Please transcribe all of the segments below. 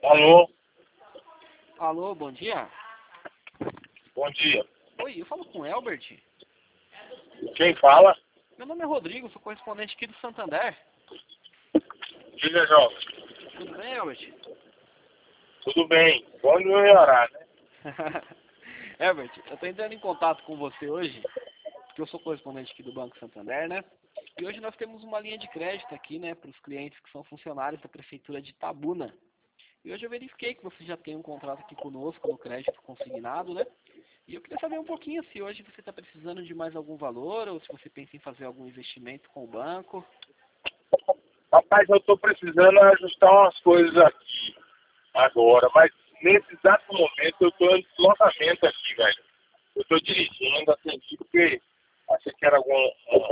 Alô? Alô, bom dia. Bom dia. Oi, eu falo com o Elbert. Quem fala? Meu nome é Rodrigo, sou correspondente aqui do Santander. Diga, jovem. Tudo bem, Elbert? Tudo bem. Vamos melhorar, né? Elbert, eu estou entrando em contato com você hoje, porque eu sou correspondente aqui do Banco Santander, né? E hoje nós temos uma linha de crédito aqui, né, para os clientes que são funcionários da Prefeitura de Itabuna. E hoje eu verifiquei que você já tem um contrato aqui conosco no crédito consignado, né? E eu queria saber um pouquinho se hoje você está precisando de mais algum valor ou se você pensa em fazer algum investimento com o banco. Rapaz, eu estou precisando ajustar umas coisas aqui agora, mas nesse exato momento eu estou em deslocamento aqui, velho. Eu estou dirigindo, atendi porque achei que era alguma...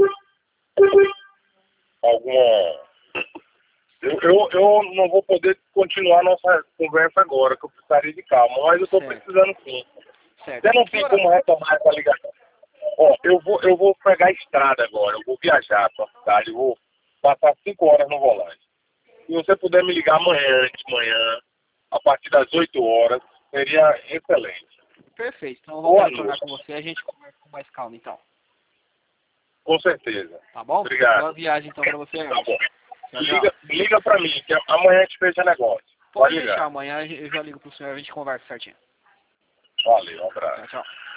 Eu não vou poder continuar nossa conversa agora, que eu precisaria de calma, mas eu estou Certo, precisando sim. certo. Você não tem como retomar essa ligação? Ó, eu vou pegar a estrada agora, eu vou viajar para a cidade, eu vou passar 5 horas no volante. Se você puder me ligar amanhã, de manhã, a partir das 8 horas, seria excelente. Perfeito. Então eu vou Boa retornar noite. com você e a gente conversa com mais calma, então. Com certeza. Tá bom? Obrigado. Boa viagem, então, para você, Tá Elbert. bom. Tchau, tchau. Liga para mim, que amanhã a gente fecha negócio. Pode Pode deixar, ligar. amanhã eu já ligo pro senhor e a gente conversa certinho. Valeu, um abraço. Tchau, tchau.